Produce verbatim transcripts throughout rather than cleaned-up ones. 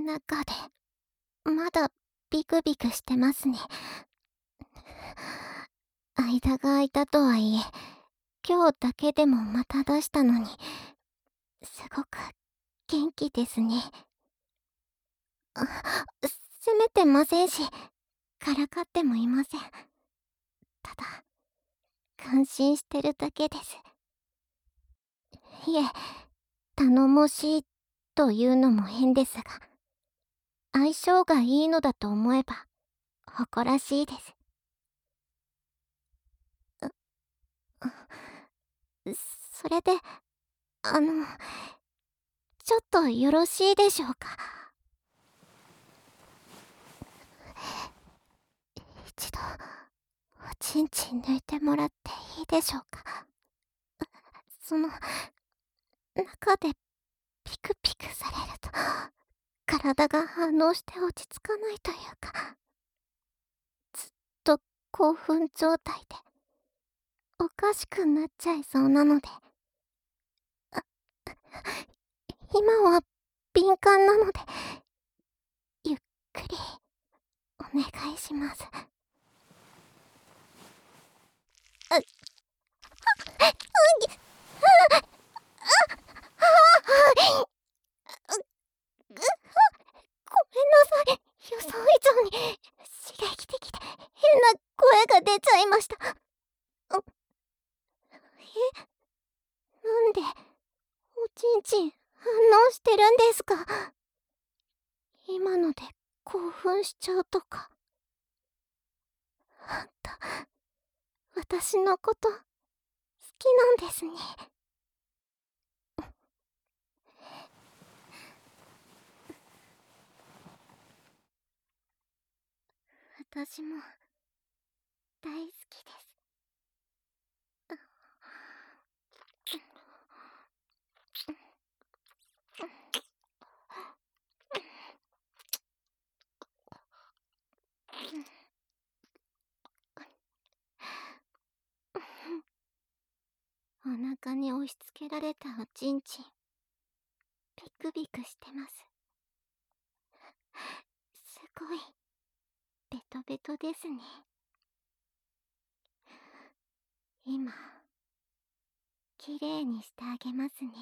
中でまだビクビクしてますね。間が空いたとはいえ、今日だけでもまた出したのに、すごく元気ですね。あ、責めてませんし、からかってもいません。ただ、感心してるだけです。いえ、頼もしいというのも変ですが、相性がいいのだと思えば、誇らしいです。それで、あの、ちょっとよろしいでしょうか。一度、おちんちん抜いてもらっていいでしょうか。その、中でピクピクされると、体が反応して落ち着かないというか、ずっと興奮状態で、おかしくなっちゃいそうなので、今は敏感なので、ゆっくりお願いします。う、う、ごめんなさい。予想以上に刺激的で変な声が出ちゃいました。う、え、なんで、おちんちん反応してるんですか？今ので興奮しちゃうとか。あんた、私のこと好きなんですね。私も大好きです。お腹に押し付けられたおちんちん、ビクビクしてます。すごい、ベトベトですね。今、きれいにしてあげますね。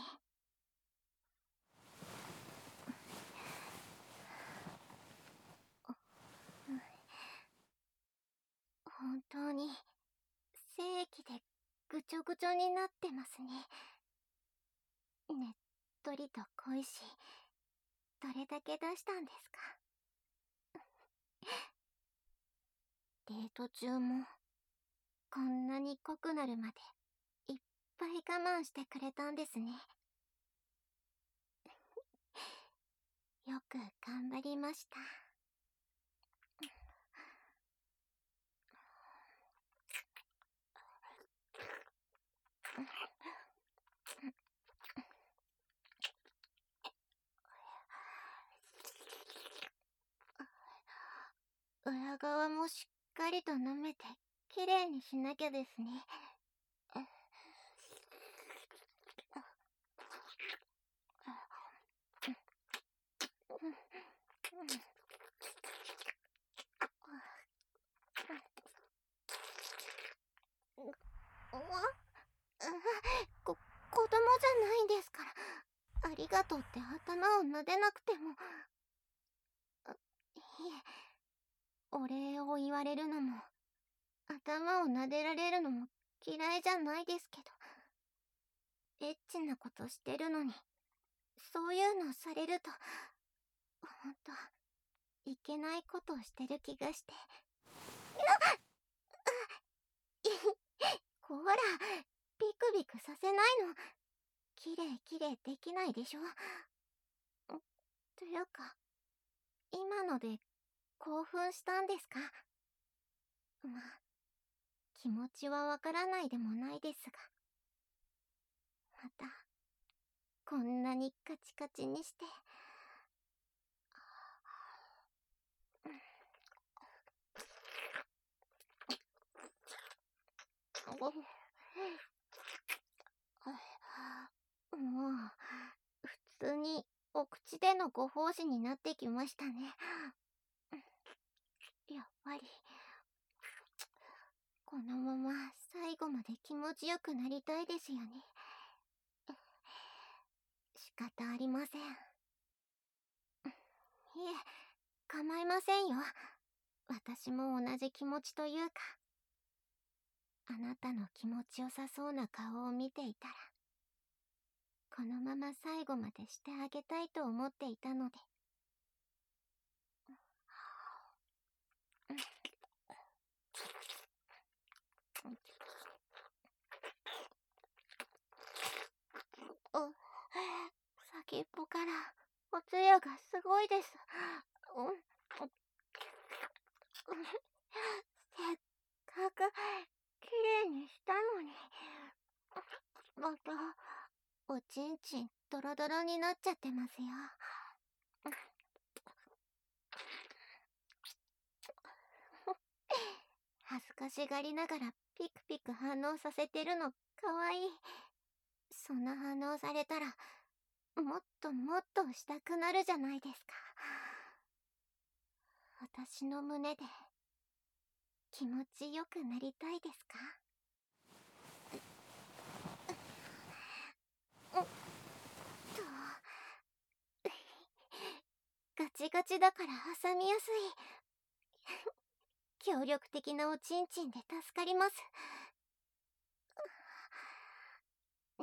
本当に、精液でぐちょぐちょになってますね。ねっとりと濃いし、どれだけ出したんですか？デート中も、こんなに濃くなるまで、いっぱい我慢してくれたんですね。よく頑張りました。裏側もしっかりと舐めて、きれいにしなきゃですね。こ、子供じゃないんですから。ありがとうって頭を撫でなくても。いえ、お礼を言われるのも、頭を撫でられるのも嫌いじゃないですけど、エッチなことしてるのに、そういうのされると、ほんと、いけないことをしてる気がして。こら、ビクビクさせないの。きれいきれいできないでしょ。というか、今ので興奮したんですか？まあ、気持ちはわからないでもないですが。また、こんなにカチカチにして。もう、普通にお口ちでのご奉仕になってきましたね。やっぱりこのまま最後まで気持ちよくなりたいですよね。仕方ありません。いえ、構いませんよ。私も同じ気持ちというか、あなたの気持ちよさそうな顔を見ていたら、このまま最後までしてあげたいと思っていたので。お、先っぽからおつゆがすごいです。うん、せっかくきれいにしたのに、またおちんちんドロドロになっちゃってますよ。恥ずかしがりながらピクピク反応させてるのかわいい。そんな反応されたらもっともっとしたくなるじゃないですか。私の胸で気持ちよくなりたいですか？うっとガチガチだから挟みやすい。協力的なおちんちんで助かります。ほ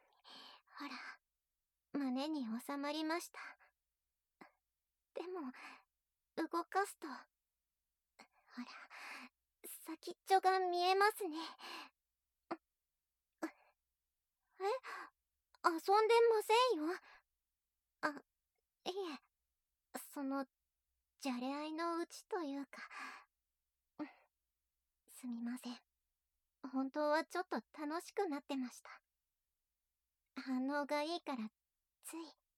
ら、胸に収まりました。でも動かすと、ほら、先っちょが見えますね。え、遊んでませんよ。あ、いえ、そのじゃれ合いのうちというか、すみません。本当はちょっと楽しくなってました。反応がいいからつい。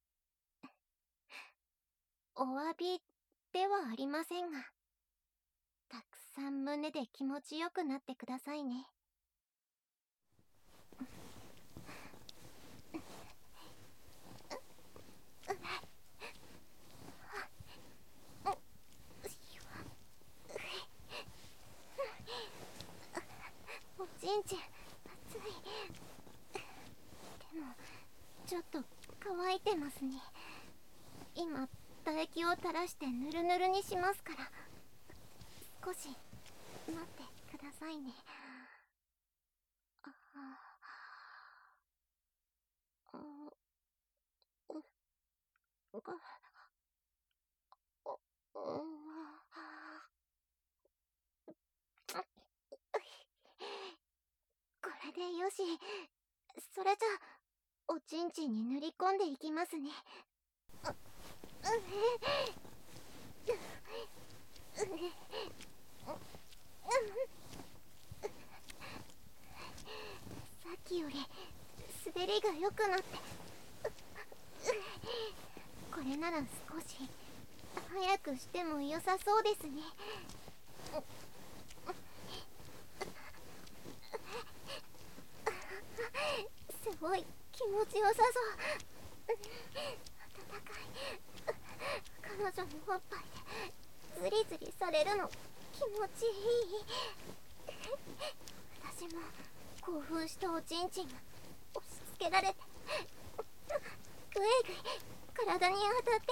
お詫びではありませんが、たくさん胸で気持ちよくなってくださいね。おちんちん熱い。でもちょっと乾いてますね。今唾液を垂らしてぬるぬるにしますから、少し待ってくださいね。ああ、う、う、が、お、う、これでよし。それじゃおちんちんに塗り込んでいきますね。さっきより滑りが良くなって、これなら少し早くしても良さそうですね。すごい気持ちよさそう。温かい彼女のおっぱいでズリズリされるの気持ちいい。私も興奮したおちんちんが押し付けられて、ぐいぐい体に当たって、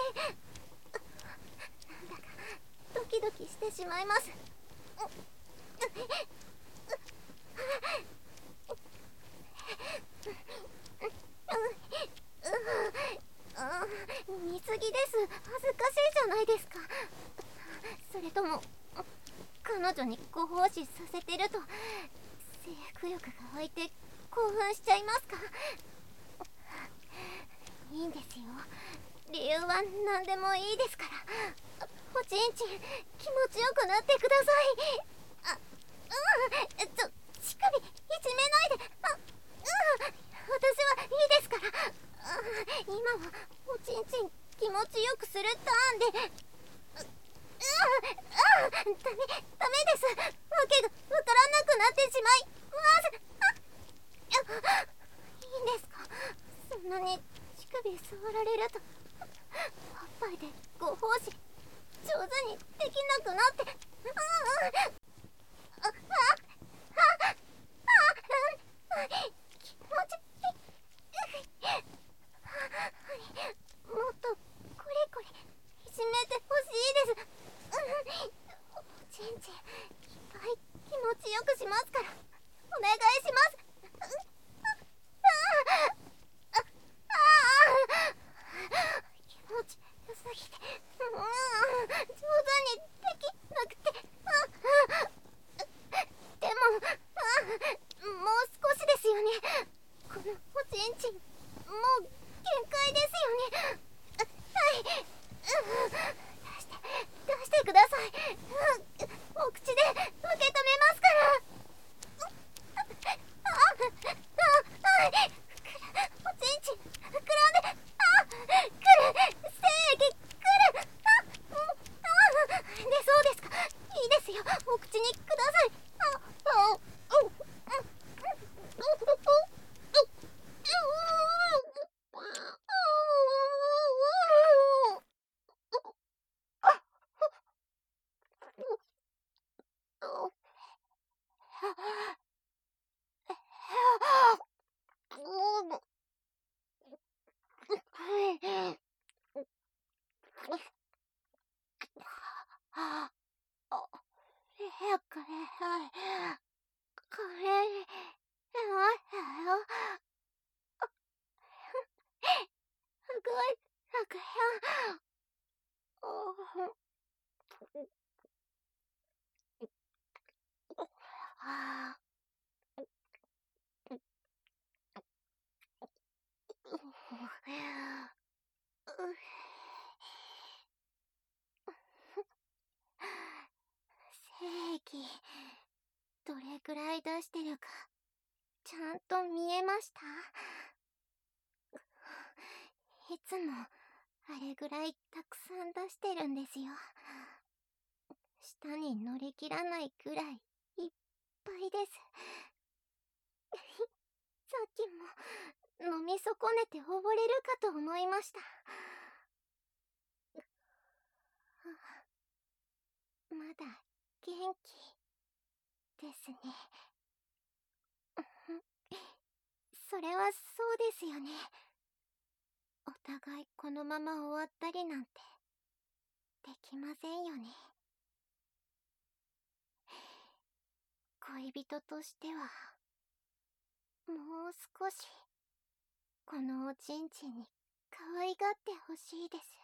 なんだかドキドキしてしまいます。見すぎです。恥ずかしいじゃないですか。それとも彼女にご奉仕させてると征服欲が湧いて興奮しちゃいますか？いいんですよ。理由は何でもいいですから。おちんちん気持ちよくなってください。あ、うん、ちょ、乳首いじめないで。あ、うん、私はいいですから。今はおちんちん気持ちよくするターンで。う、うん、うん、ダメ、ダメです。わけがわからなくなってしまいます。あ、いいんですか？そんなに乳首触られるとおっぱいでご奉仕上手にできなくなって、うんうん、ああああ、気持ちもっとこれこれいじめてほしいです。おちんちんいっぱい気持ちよくしますからお願いします。ああ、気持ちよすぎて、うん、上手にできなくて、でも、もう少しですよね。このおちんちんもう限界ですよね。はい、出して出してください。お口で受け止めますから。ああ、はい、おちんちん膨らんで、あ、くる、精液くる、あ、あ、で、そうですか、いいですよ、お口にください。あ、あ、う、う、う、精液どれくらい出してるかちゃんと見えました？いつもあれぐらいたくさん出してるんですよ。舌に乗り切らないくらいいっぱいです。さっきも飲み損ねて溺れるかと思いました。まだ元気ですね。それはそうですよね。お互いこのまま終わったりなんてできませんよね。恋人としてはもう少しこのおちんちんに可愛がってほしいです。